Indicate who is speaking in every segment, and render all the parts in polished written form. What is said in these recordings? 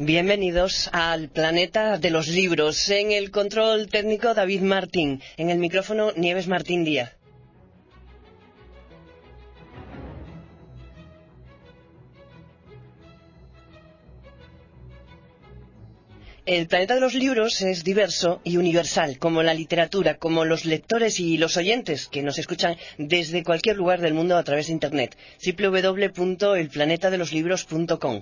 Speaker 1: Bienvenidos al planeta de los libros. En el control técnico, David Martín. En el micrófono, Nieves Martín Díaz. El planeta de los libros es diverso y universal, como la literatura, como los lectores y los oyentes que nos escuchan desde cualquier lugar del mundo a través de Internet. www.elplanetadeloslibros.com.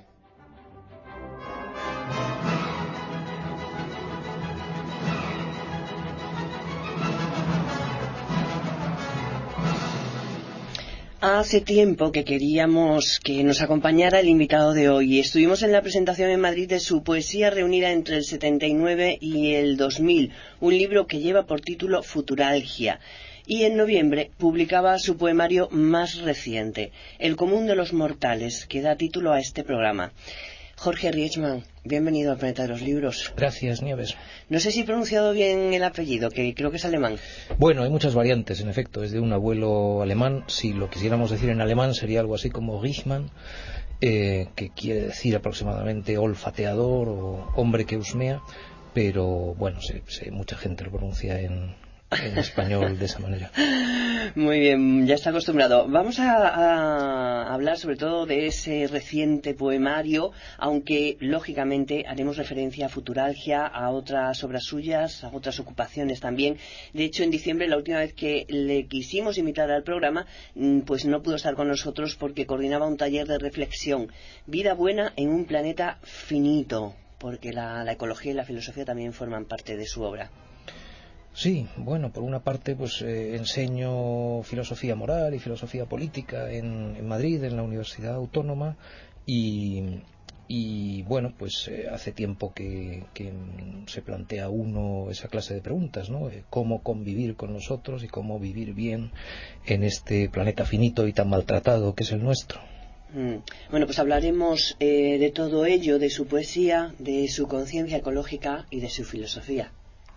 Speaker 1: Hace tiempo que queríamos que nos acompañara el invitado de hoy. Estuvimos en la presentación en Madrid de su poesía reunida entre el 79 y el 2000, un libro que lleva por título Futuralgia. Y en noviembre publicaba su poemario más reciente, El común de los mortales, que da título a este programa. Jorge Rietzmann, bienvenido al Planeta de los Libros.
Speaker 2: Gracias, Nieves.
Speaker 1: No sé si he pronunciado bien el apellido, que creo que es alemán.
Speaker 2: Bueno, hay muchas variantes, en efecto. Es de un abuelo alemán. Si lo quisiéramos decir en alemán, sería algo así como Rietzmann, que quiere decir aproximadamente olfateador o hombre que husmea. Pero bueno, mucha gente lo pronuncia en español de esa manera.
Speaker 1: Muy bien, ya está acostumbrado. Vamos a hablar sobre todo de ese reciente poemario, aunque lógicamente haremos referencia a Futuralgia, a otras obras suyas, a otras ocupaciones también. De hecho, en diciembre, la última vez que le quisimos invitar al programa, pues no pudo estar con nosotros porque coordinaba un taller de reflexión. Vida buena en un planeta finito, porque la ecología y la filosofía también forman parte de su obra.
Speaker 2: Sí, bueno, por una parte pues enseño filosofía moral y filosofía política en Madrid, en la Universidad Autónoma, y bueno, pues hace tiempo que se plantea uno esa clase de preguntas, ¿no? Cómo convivir con nosotros y cómo vivir bien en este planeta finito y tan maltratado que es el nuestro.
Speaker 1: Bueno, pues hablaremos de todo ello, de su poesía, de su conciencia ecológica y de su filosofía.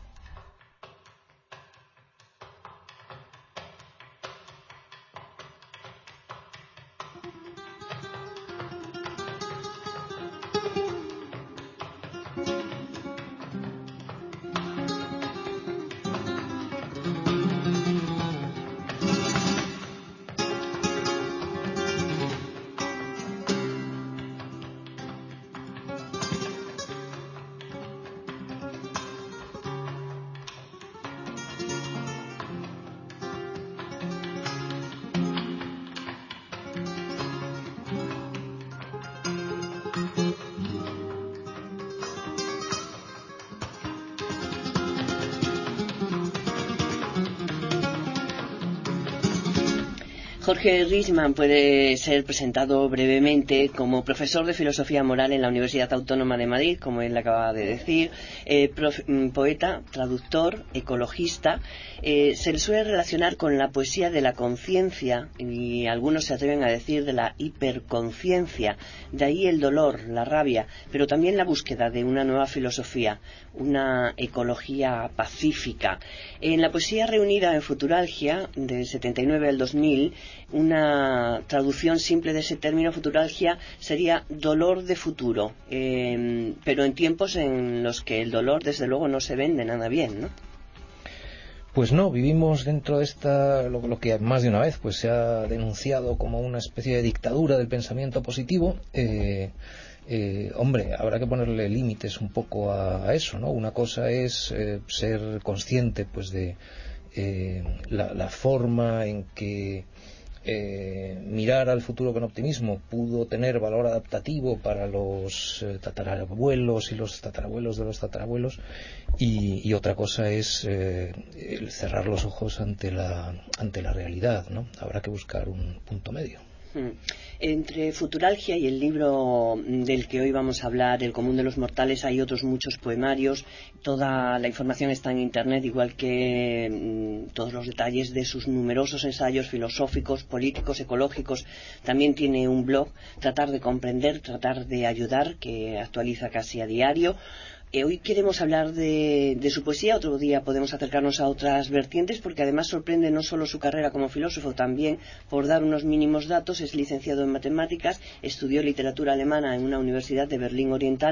Speaker 1: Jorge Rietzmann puede ser presentado brevemente como profesor de Filosofía Moral en la Universidad Autónoma de Madrid, como él acaba de decir, poeta, traductor, ecologista. Se le suele relacionar con la poesía de la conciencia y algunos se atreven a decir de la hiperconciencia, de ahí el dolor, la rabia, pero también la búsqueda de una nueva filosofía, una ecología pacífica. En la poesía reunida en Futuralgia, del 79 al 2000, una traducción simple de ese término futuralgia sería dolor de futuro, pero en tiempos en los que el dolor desde luego no se vende nada bien, ¿no?
Speaker 2: Pues no, vivimos dentro de lo que más de una vez pues se ha denunciado como una especie de dictadura del pensamiento positivo. Hombre, habrá que ponerle límites un poco a eso, ¿no? Una cosa es ser consciente pues de la forma en que mirar al futuro con optimismo pudo tener valor adaptativo para los tatarabuelos y los tatarabuelos de los tatarabuelos, y otra cosa es el cerrar los ojos ante la realidad, ¿no? Habrá que buscar un punto medio.
Speaker 1: Entre Futuralgia y el libro del que hoy vamos a hablar, El común de los mortales, hay otros muchos poemarios. Toda la información está en Internet, igual que todos los detalles de sus numerosos ensayos filosóficos, políticos, ecológicos. También tiene un blog, Tratar de comprender, tratar de ayudar, que actualiza casi a diario. Hoy queremos hablar de su poesía. Otro día podemos acercarnos a otras vertientes, porque además sorprende no solo su carrera como filósofo, también, por dar unos mínimos datos, es licenciado en matemáticas, estudió literatura alemana en una universidad de Berlín Oriental,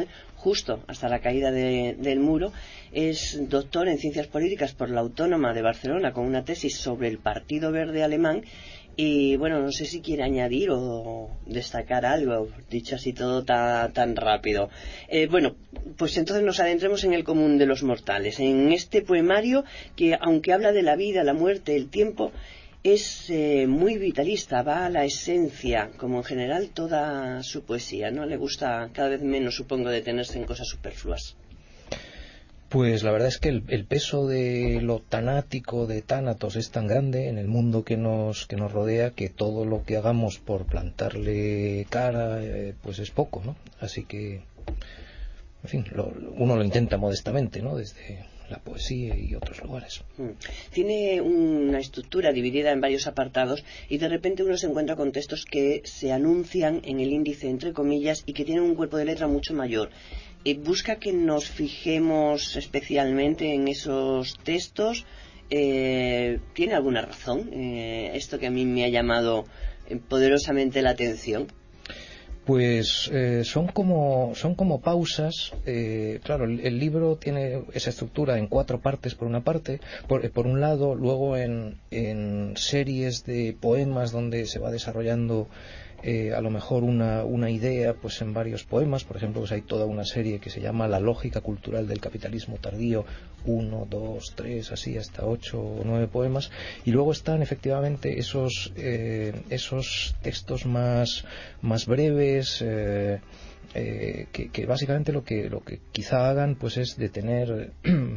Speaker 1: justo hasta la caída del muro. Es doctor en Ciencias Políticas por la Autónoma de Barcelona con una tesis sobre el Partido Verde alemán. Y bueno, no sé si quiere añadir o destacar algo, dicho así todo tan rápido. Bueno, pues entonces nos adentremos en el común de los mortales, en este poemario que, aunque habla de la vida, la muerte, el tiempo, es muy vitalista, va a la esencia, como en general toda su poesía, ¿no? Le gusta cada vez menos, supongo, detenerse en cosas superfluas.
Speaker 2: Pues la verdad es que el peso de lo tanático de Tánatos es tan grande en el mundo que nos rodea, que todo lo que hagamos por plantarle cara pues es poco, ¿no? Así que, en fin, uno lo intenta modestamente, ¿no? Desde la poesía y otros lugares.
Speaker 1: Tiene una estructura dividida en varios apartados y de repente uno se encuentra con textos que se anuncian en el índice entre comillas y que tienen un cuerpo de letra mucho mayor. Busca que nos fijemos especialmente en esos textos. ¿Tiene alguna razón esto que a mí me ha llamado poderosamente la atención?
Speaker 2: Pues son como pausas. Claro, el libro tiene esa estructura en 4 partes por una parte, por un lado, luego en series de poemas donde se va desarrollando a lo mejor una idea pues en varios poemas. Por ejemplo, pues hay toda una serie que se llama La lógica cultural del capitalismo tardío, 1, 2, 3, así hasta 8 o 9 poemas, y luego están efectivamente esos textos más breves, que básicamente lo que quizá hagan pues es detener,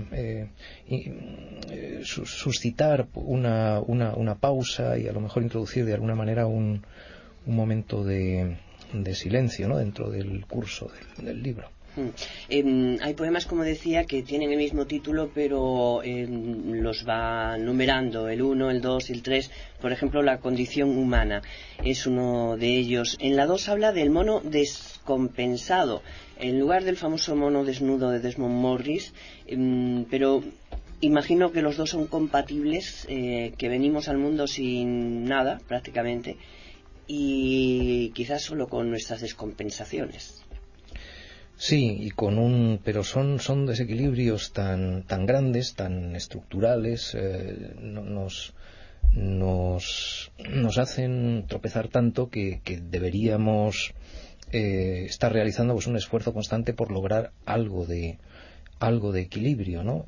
Speaker 2: suscitar una pausa y a lo mejor introducir de alguna manera un momento de silencio, ¿no?, dentro del curso del libro.
Speaker 1: Hay poemas, como decía, que tienen el mismo título, pero los va numerando, el 1, el 2 y el 3. Por ejemplo, La condición humana es uno de ellos. En la 2 habla del mono descompensado, en lugar del famoso mono desnudo de Desmond Morris, pero imagino que los dos son compatibles, que venimos al mundo sin nada, prácticamente, y quizás solo con nuestras descompensaciones.
Speaker 2: Sí, pero son desequilibrios tan grandes, tan estructurales, nos hacen tropezar tanto que deberíamos estar realizando pues un esfuerzo constante por lograr algo de equilibrio, ¿no?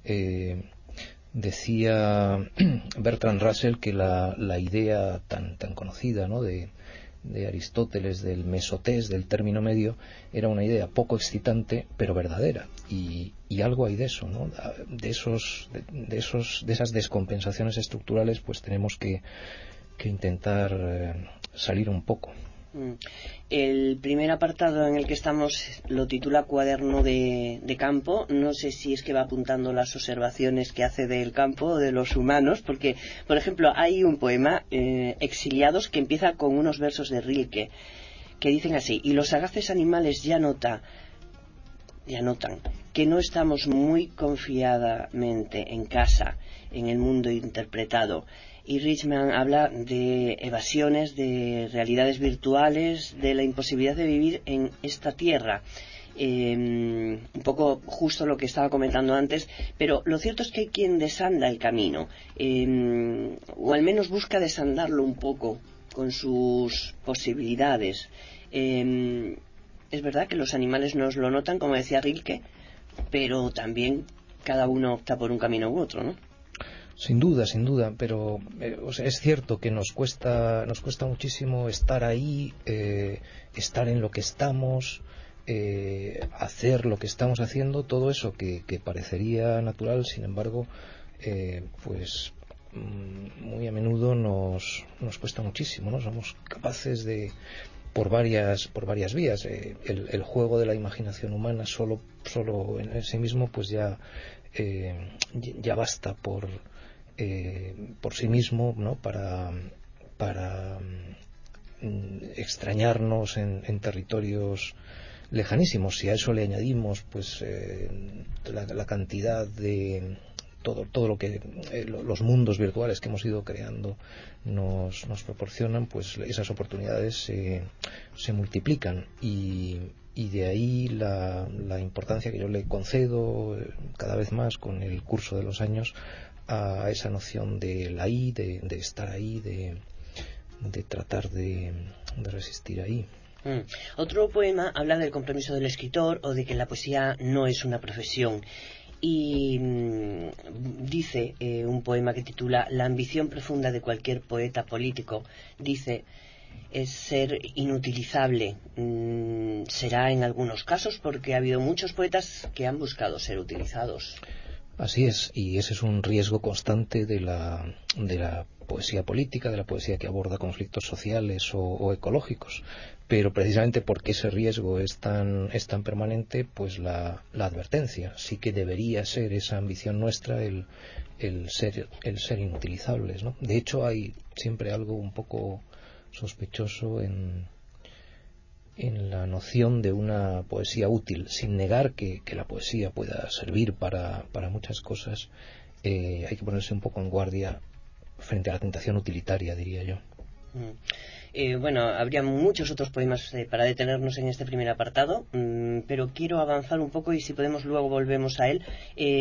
Speaker 2: Decía Bertrand Russell que la idea tan conocida, ¿no?, de Aristóteles del mesotés, del término medio, era una idea poco excitante pero verdadera, y algo hay de eso, ¿no? De esas descompensaciones estructurales pues tenemos que intentar salir un poco.
Speaker 1: El primer apartado en el que estamos lo titula Cuaderno de campo. No sé si es que va apuntando las observaciones que hace del campo, de los humanos, porque, por ejemplo, hay un poema, Exiliados, que empieza con unos versos de Rilke que dicen así: y los sagaces animales ya notan que no estamos muy confiadamente en casa, en el mundo interpretado. Y Richman habla de evasiones, de realidades virtuales, de la imposibilidad de vivir en esta tierra. Un poco justo lo que estaba comentando antes, pero lo cierto es que hay quien desanda el camino, o al menos busca desandarlo un poco con sus posibilidades. Es verdad que los animales nos lo notan, como decía Rilke, pero también cada uno opta por un camino u otro, ¿no?
Speaker 2: Sin duda, pero o sea, es cierto que nos cuesta muchísimo estar ahí, estar en lo que estamos, hacer lo que estamos haciendo, todo eso que parecería natural. Sin embargo, pues muy a menudo nos cuesta muchísimo, ¿no? Somos capaces de, por varias vías, el juego de la imaginación humana solo en sí mismo pues ya basta por sí mismo, ¿no?, para extrañarnos en territorios lejanísimos. Si a eso le añadimos pues la cantidad de todo lo que los mundos virtuales que hemos ido creando nos proporcionan, pues esas oportunidades se multiplican, y y de ahí la importancia que yo le concedo cada vez más con el curso de los años a esa noción del ahí, de estar ahí, de tratar de resistir ahí.
Speaker 1: Otro poema habla del compromiso del escritor o de que la poesía no es una profesión. Y dice un poema que titula La ambición profunda de cualquier poeta político, dice, es ser inutilizable. Será en algunos casos porque ha habido muchos poetas que han buscado ser utilizados.
Speaker 2: Así es, y ese es un riesgo constante de la poesía política, de la poesía que aborda conflictos sociales o ecológicos. Pero precisamente porque ese riesgo es tan permanente, pues la advertencia sí que debería ser esa ambición nuestra el ser inutilizables, ¿no? De hecho, hay siempre algo un poco sospechoso en la noción de una poesía útil, sin negar que la poesía pueda servir para muchas cosas. Hay que ponerse un poco en guardia frente a la tentación utilitaria, diría yo.
Speaker 1: Bueno, habría muchos otros poemas para detenernos en este primer apartado, pero quiero avanzar un poco y si podemos luego volvemos a él.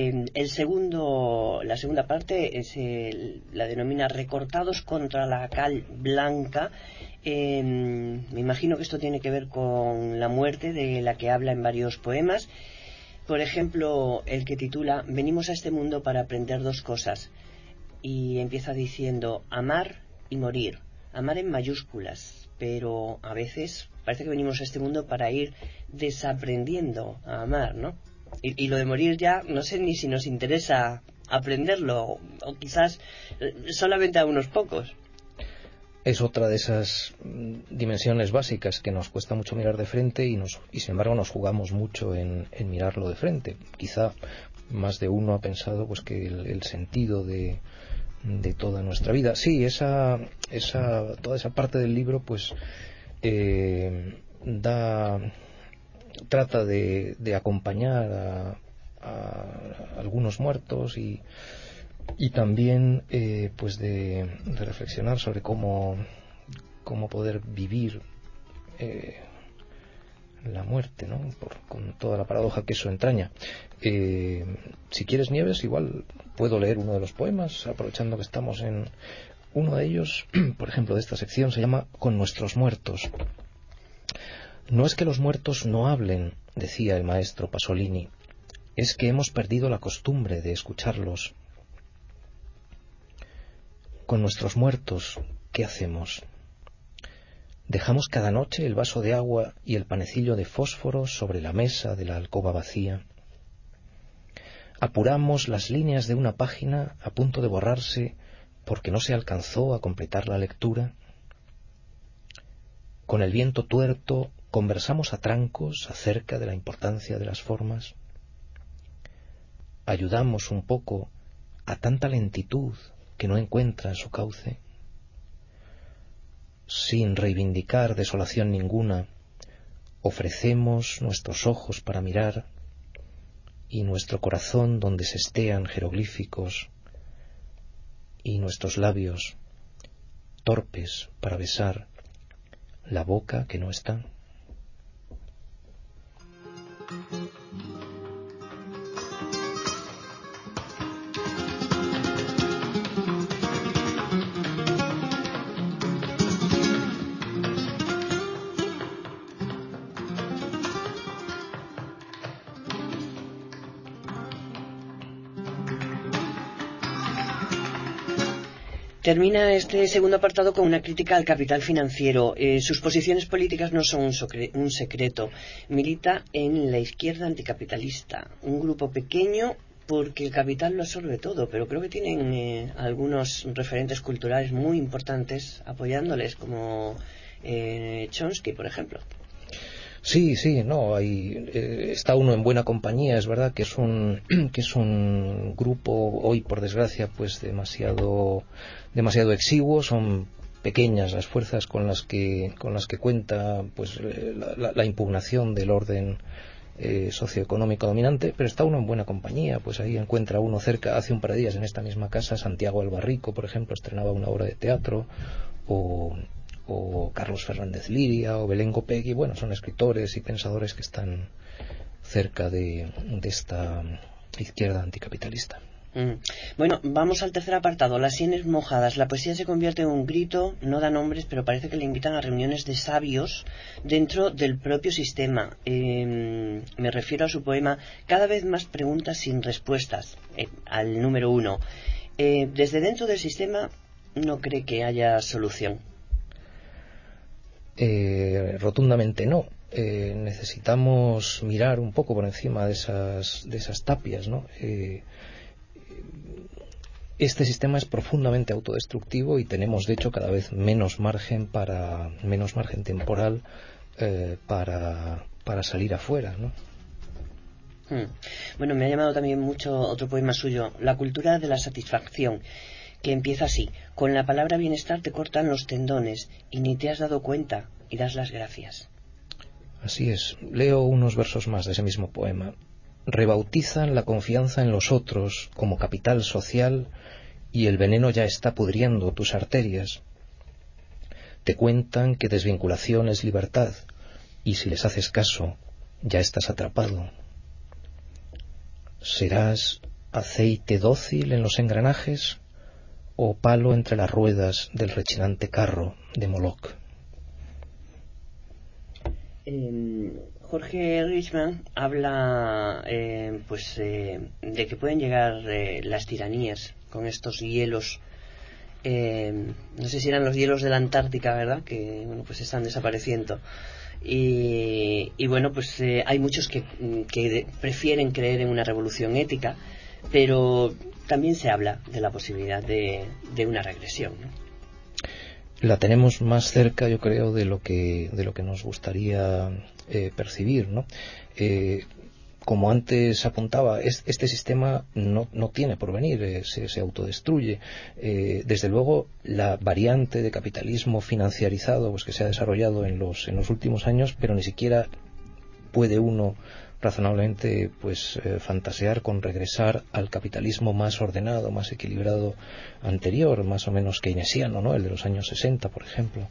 Speaker 1: La segunda parte la denomina Recortados contra la cal blanca. Me imagino que esto tiene que ver con la muerte de la que habla en varios poemas. Por ejemplo, el que titula Venimos a este mundo para aprender dos cosas, y empieza diciendo amar y morir. Amar en mayúsculas, pero a veces parece que venimos a este mundo para ir desaprendiendo a amar, ¿no? Y lo de morir ya no sé ni si nos interesa aprenderlo, o quizás solamente a unos pocos.
Speaker 2: Es otra de esas dimensiones básicas que nos cuesta mucho mirar de frente y sin embargo nos jugamos mucho en mirarlo de frente. Quizá más de uno ha pensado pues que el sentido de toda nuestra vida. Sí, toda esa parte del libro pues trata de acompañar a algunos muertos y también pues de reflexionar sobre cómo poder vivir la muerte, ¿no? Con toda la paradoja que eso entraña. Si quieres, Nieves, igual puedo leer uno de los poemas, aprovechando que estamos en uno de ellos. Por ejemplo, de esta sección se llama Con nuestros muertos. No es que los muertos no hablen, decía el maestro Pasolini, es que hemos perdido la costumbre de escucharlos. Con nuestros muertos, ¿qué hacemos? Dejamos cada noche el vaso de agua y el panecillo de fósforo sobre la mesa de la alcoba vacía. Apuramos las líneas de una página a punto de borrarse porque no se alcanzó a completar la lectura. Con el viento tuerto conversamos a trancos acerca de la importancia de las formas. Ayudamos un poco a tanta lentitud que no encuentra su cauce. Sin reivindicar desolación ninguna, ofrecemos nuestros ojos para mirar y nuestro corazón donde se estean jeroglíficos y nuestros labios torpes para besar la boca que no está.
Speaker 1: Termina este segundo apartado con una crítica al capital financiero. Sus posiciones políticas no son un secreto. Milita en la izquierda anticapitalista, un grupo pequeño porque el capital lo absorbe todo, pero creo que tienen algunos referentes culturales muy importantes apoyándoles, como Chomsky, por ejemplo.
Speaker 2: Sí, no, está uno en buena compañía. Es verdad que es un grupo hoy, por desgracia, pues demasiado exiguo. Son pequeñas las fuerzas con las que cuenta pues la impugnación del orden socioeconómico dominante, pero está uno en buena compañía. Pues ahí encuentra uno cerca, hace un par de días en esta misma casa, Santiago Albarrico, por ejemplo, estrenaba una obra de teatro, o o Carlos Fernández Liria o Belén Gopegui, bueno, son escritores y pensadores que están cerca de esta izquierda anticapitalista.
Speaker 1: Bueno, vamos al tercer apartado, las sienes mojadas. La poesía se convierte en un grito, no da nombres, pero parece que le invitan a reuniones de sabios dentro del propio sistema. Me refiero a su poema Cada vez más preguntas sin respuestas, al número 1. Desde dentro del sistema no cree que haya solución.
Speaker 2: Rotundamente no. Necesitamos mirar un poco por encima de esas tapias, ¿no? Este sistema es profundamente autodestructivo y tenemos de hecho cada vez menos margen temporal para salir afuera, ¿no?
Speaker 1: Bueno, me ha llamado también mucho otro poema suyo, La cultura de la satisfacción, que empieza así: con la palabra bienestar te cortan los tendones y ni te has dado cuenta y das las gracias.
Speaker 2: Así es. Leo unos versos más de ese mismo poema. Rebautizan la confianza en los otros como capital social y el veneno ya está pudriendo tus arterias. Te cuentan que desvinculación es libertad y si les haces caso ya estás atrapado. ¿Serás aceite dócil en los engranajes o palo entre las ruedas del rechinante carro de Moloch?
Speaker 1: Jorge Richman habla de que pueden llegar las tiranías con estos hielos, no sé si eran los hielos de la Antártica, ¿verdad?, que bueno, pues están desapareciendo. Y bueno, pues hay muchos que prefieren creer en una revolución ética, pero también se habla de la posibilidad de una regresión, ¿no?
Speaker 2: La tenemos más cerca, yo creo, de lo que nos gustaría percibir, ¿no? Como antes apuntaba, este sistema no tiene porvenir, se autodestruye. Desde luego, la variante de capitalismo financiarizado pues que se ha desarrollado en los últimos años, pero ni siquiera puede uno razonablemente fantasear con regresar al capitalismo más ordenado, más equilibrado anterior, más o menos keynesiano, ¿no?, el de los años 60, por ejemplo.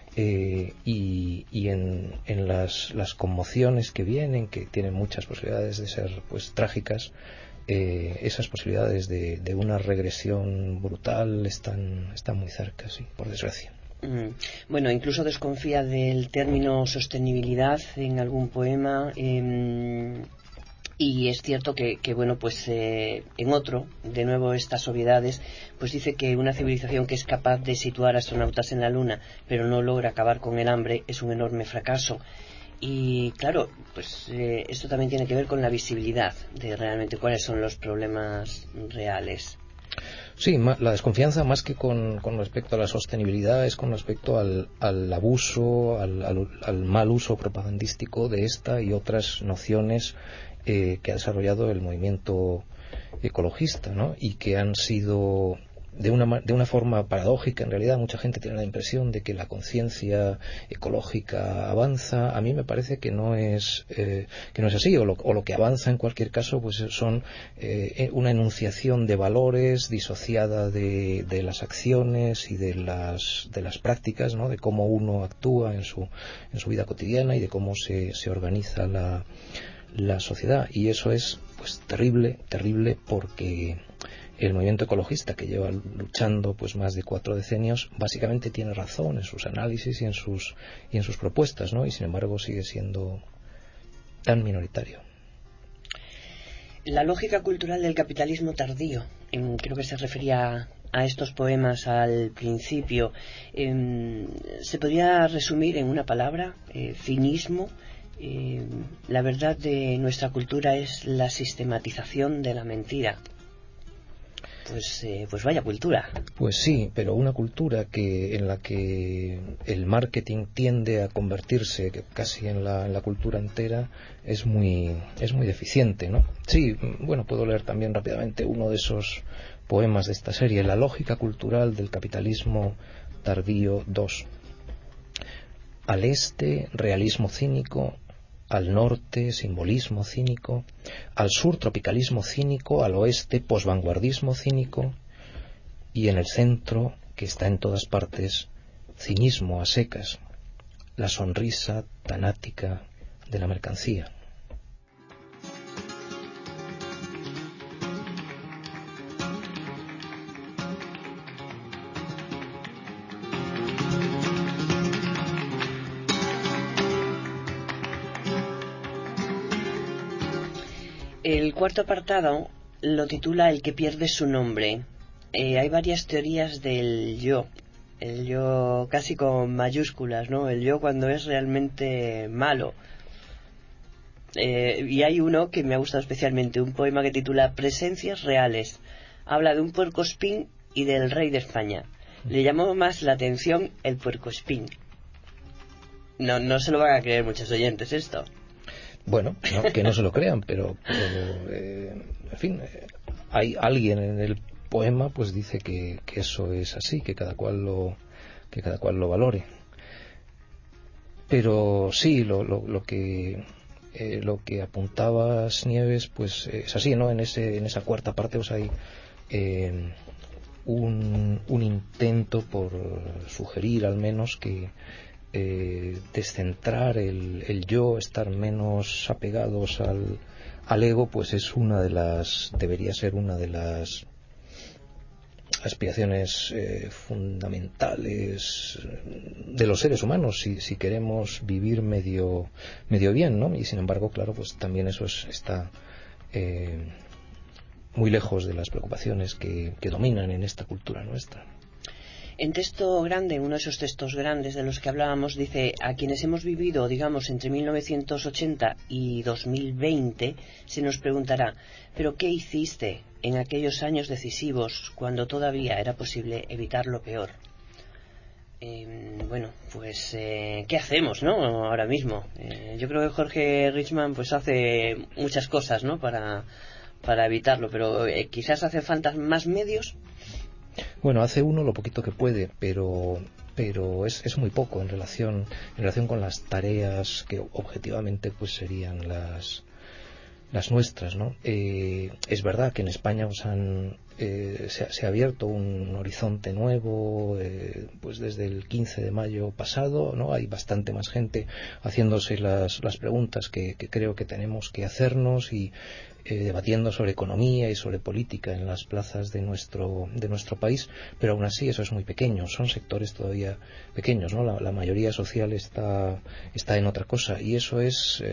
Speaker 2: Y en las conmociones que vienen, que tienen muchas posibilidades de ser trágicas, esas posibilidades de una regresión brutal están muy cerca, sí, por desgracia.
Speaker 1: Bueno, incluso desconfía del término sostenibilidad en algún poema, y es cierto que bueno, pues en otro, de nuevo estas obviedades, pues dice que una civilización que es capaz de situar astronautas en la Luna pero no logra acabar con el hambre es un enorme fracaso. Y claro, pues esto también tiene que ver con la visibilidad de realmente cuáles son los problemas reales.
Speaker 2: Sí, la desconfianza más que con respecto a la sostenibilidad es con respecto al abuso, al mal uso propagandístico de esta y otras nociones que ha desarrollado el movimiento ecologista, ¿no?, y que han sido de una forma paradójica. En realidad mucha gente tiene la impresión de que la conciencia ecológica avanza. A mí me parece que no es así, o lo que avanza en cualquier caso pues son una enunciación de valores disociada de las acciones y de las prácticas, ¿no?, de cómo uno actúa en su vida cotidiana y de cómo se organiza la sociedad. Y eso es terrible porque el movimiento ecologista, que lleva luchando más de 4 decenios, básicamente tiene razón en sus análisis y en sus propuestas, ¿no?, y sin embargo sigue siendo tan minoritario.
Speaker 1: La lógica cultural del capitalismo tardío, creo que se refería a estos poemas al principio, se podría resumir en una palabra: cinismo. La verdad de nuestra cultura es la sistematización de la mentira. Pues vaya cultura.
Speaker 2: Pues sí, pero una cultura en la que el marketing tiende a convertirse casi en la cultura entera es muy deficiente, ¿no? Sí, bueno, puedo leer también rápidamente uno de esos poemas de esta serie, La lógica cultural del capitalismo tardío 2. Al este, realismo cínico; al norte, simbolismo cínico; al sur, tropicalismo cínico; al oeste, posvanguardismo cínico; y en el centro, que está en todas partes, cinismo a secas, la sonrisa tanática de la mercancía.
Speaker 1: El cuarto apartado lo titula El que pierde su nombre. Hay varias teorías del yo. El yo casi con mayúsculas, ¿no? El yo cuando es realmente malo. Y hay uno que me ha gustado especialmente, un poema que titula Presencias reales. Habla de un puercoespín y del rey de España. Le llamó más la atención el puercoespín. No se lo van a creer muchos oyentes esto.
Speaker 2: Bueno, no, que no se lo crean, pero en fin, hay alguien en el poema pues dice que eso es así, que cada cual lo valore. Pero sí, lo que apuntabas, Nieves, pues es así, ¿no? En esa cuarta parte pues hay un intento por sugerir al menos que descentrar el yo, estar menos apegados al ego, pues debería ser una de las aspiraciones fundamentales de los seres humanos si queremos vivir medio bien, ¿no? Y sin embargo, claro, pues también eso está muy lejos de las preocupaciones que dominan en esta cultura nuestra.
Speaker 1: En texto grande, uno de esos textos grandes de los que hablábamos, dice: a quienes hemos vivido, digamos, entre 1980 y 2020, se nos preguntará, ¿pero qué hiciste en aquellos años decisivos cuando todavía era posible evitar lo peor? Bueno, pues ¿qué hacemos, no? Ahora mismo. Yo creo que Jorge Richman pues hace muchas cosas, ¿no? Para evitarlo, pero quizás hace falta más medios.
Speaker 2: Bueno, hace uno lo poquito que puede, pero es muy poco en relación con las tareas que objetivamente pues serían las nuestras, ¿no? Es verdad que en España se ha abierto un horizonte nuevo, pues desde el 15 de mayo pasado, ¿no? Hay bastante más gente haciéndose las preguntas que creo que tenemos que hacernos y debatiendo sobre economía y sobre política en las plazas de nuestro país, pero aún así eso es muy pequeño, son sectores todavía pequeños, ¿no? La mayoría social está en otra cosa y eso es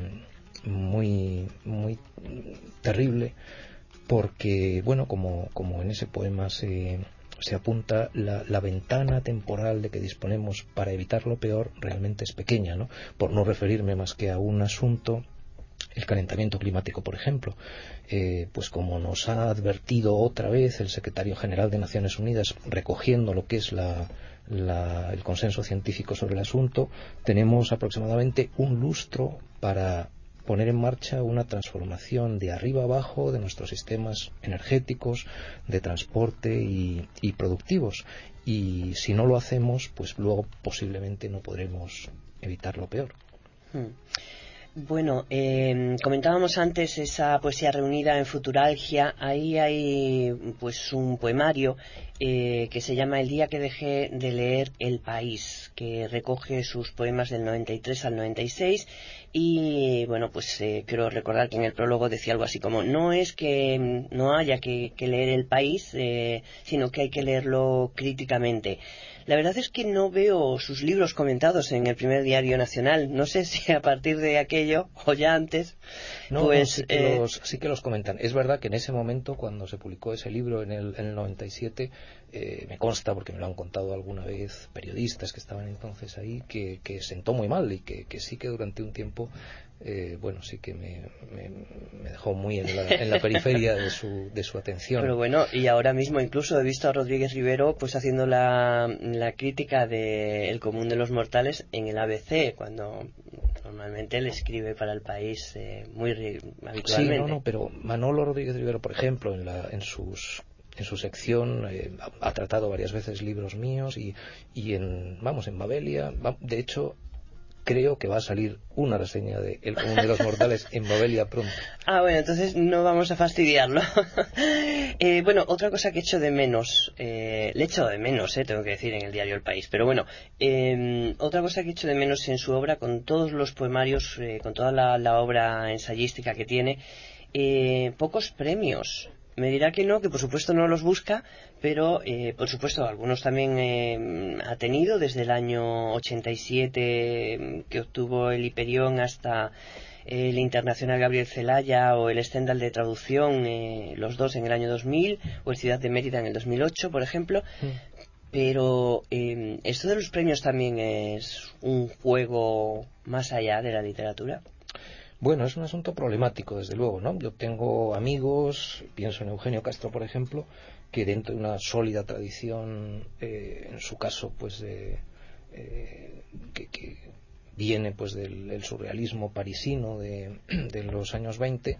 Speaker 2: muy terrible, porque bueno, como en ese poema se apunta, la ventana temporal de que disponemos para evitar lo peor realmente es pequeña, ¿no? Por no referirme más que a un asunto, el calentamiento climático, por ejemplo, pues como nos ha advertido otra vez el secretario general de Naciones Unidas, recogiendo lo que es el consenso científico sobre el asunto, tenemos aproximadamente un lustro para poner en marcha una transformación de arriba abajo de nuestros sistemas energéticos, de transporte y productivos. Y si no lo hacemos, pues luego posiblemente no podremos evitar lo peor.
Speaker 1: Bueno, comentábamos antes esa poesía reunida en Futuralgia. Ahí hay pues un poemario que se llama El día que dejé de leer El País, que recoge sus poemas del 93 al 96 y bueno, pues quiero recordar que en el prólogo decía algo así como: no es que no haya que leer El País, sino que hay que leerlo críticamente. La verdad es que no veo sus libros comentados en el primer diario nacional. No sé si a partir de aquello o ya antes.
Speaker 2: No, sí que los comentan. Es verdad que en ese momento, cuando se publicó ese libro en el 97, me consta, porque me lo han contado alguna vez periodistas que estaban entonces ahí, que sentó muy mal y que sí que durante un tiempo, bueno, sí que me dejó muy en la periferia de su atención.
Speaker 1: Pero bueno, y ahora mismo incluso he visto a Rodríguez Rivero pues haciendo la crítica de El común de los mortales en el ABC, cuando normalmente él escribe para El País muy habitualmente.
Speaker 2: Sí, pero Manolo Rodríguez Rivero, por ejemplo, en su sección ha tratado varias veces libros míos y en Babelia, de hecho creo que va a salir una reseña de El común de los mortales en Babelia pronto.
Speaker 1: Bueno, entonces no vamos a fastidiarlo. Bueno, otra cosa que echo de menos, le echo de menos, tengo que decir, en el diario El País, pero bueno, otra cosa que echo de menos en su obra, con todos los poemarios, con toda la obra ensayística que tiene, pocos premios. Me dirá que no, que por supuesto no los busca, pero por supuesto algunos también ha tenido, desde el año 87 que obtuvo el Hiperión hasta el Internacional Gabriel Celaya o el Stendhal de traducción, los dos en el año 2000, o el Ciudad de Mérida en el 2008, por ejemplo. Pero esto de los premios también es un juego más allá de la literatura.
Speaker 2: Bueno, es un asunto problemático, desde luego, ¿no? Yo tengo amigos, pienso en Eugenio Castro, por ejemplo, que dentro de una sólida tradición, en su caso, pues que viene pues del surrealismo parisino de los años 20,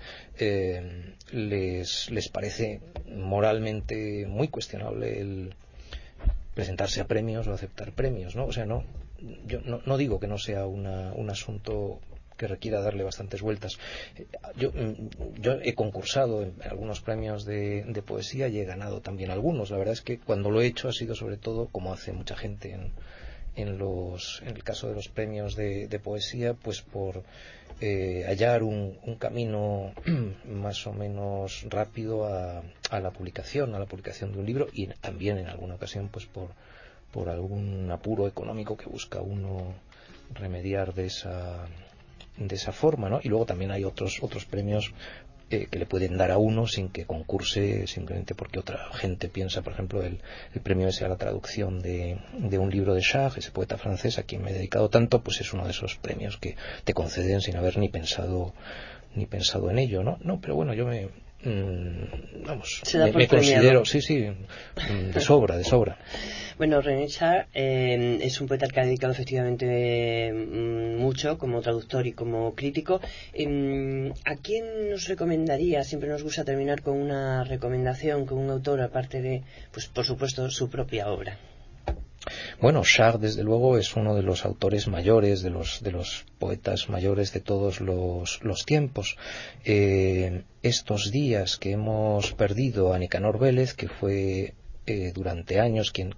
Speaker 2: les parece moralmente muy cuestionable el presentarse a premios o aceptar premios, ¿no? O sea, yo no digo que no sea un asunto que requiera darle bastantes vueltas. Yo he concursado en algunos premios de poesía y he ganado también algunos. La verdad es que cuando lo he hecho ha sido sobre todo, como hace mucha gente en el caso de los premios de poesía, pues por hallar un camino más o menos rápido a la publicación de un libro, y también en alguna ocasión pues por algún apuro económico que busca uno remediar de esa forma, ¿no? Y luego también hay otros premios que le pueden dar a uno sin que concurse, simplemente porque otra gente piensa. Por ejemplo, el premio ese a la traducción de un libro de Charles, ese poeta francés a quien me he dedicado tanto, pues es uno de esos premios que te conceden sin haber ni pensado en ello, ¿no? No, pero bueno, yo me considero, de sobra.
Speaker 1: Bueno, René Char es un poeta que ha dedicado efectivamente mucho como traductor y como crítico. ¿A quién nos recomendaría? Siempre nos gusta terminar con una recomendación, con un autor, aparte de, pues por supuesto, su propia obra.
Speaker 2: Bueno, Charles, desde luego, es uno de los autores mayores, de los poetas mayores de todos los tiempos. Estos días que hemos perdido a Nicanor Vélez, que fue durante años quien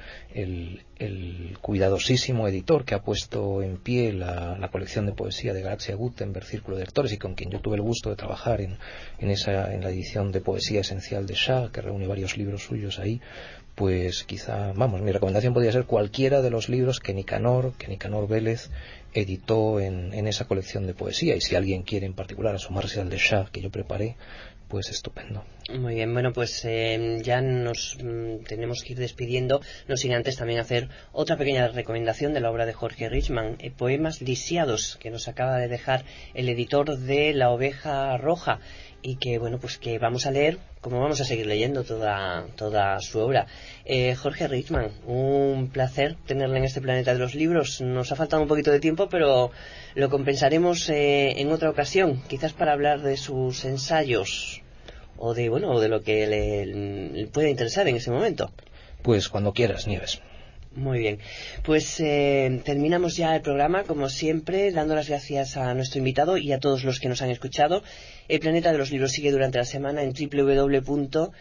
Speaker 2: el cuidadosísimo editor que ha puesto en pie la colección de poesía de Grazia Gutenberg, Círculo de Lectores, y con quien yo tuve el gusto de trabajar en la edición de poesía esencial de Charles, que reúne varios libros suyos ahí. Pues quizá, mi recomendación podría ser cualquiera de los libros que Nicanor Vélez editó en esa colección de poesía, y si alguien quiere en particular asomarse al de Charles que yo preparé, pues estupendo.
Speaker 1: Muy bien, bueno, pues ya nos tenemos que ir despidiendo, no sin antes también hacer otra pequeña recomendación de la obra de Jorge Richman, Poemas lisiados, que nos acaba de dejar el editor de La Oveja Roja, y que bueno, pues que vamos a leer, como vamos a seguir leyendo toda su obra. Jorge Richman, un placer tenerle en este planeta de los libros. Nos ha faltado un poquito de tiempo, pero lo compensaremos en otra ocasión, quizás para hablar de sus ensayos o de lo que le pueda interesar en ese momento.
Speaker 2: Pues cuando quieras, Nieves.
Speaker 1: Muy bien, pues terminamos ya el programa, como siempre, dando las gracias a nuestro invitado y a todos los que nos han escuchado. El Planeta de los Libros sigue durante la semana en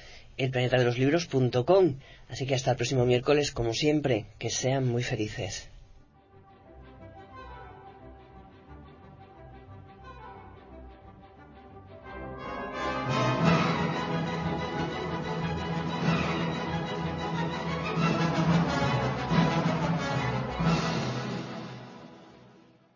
Speaker 1: www.elplanetadeloslibros.com. Así que hasta el próximo miércoles, como siempre, que sean muy felices.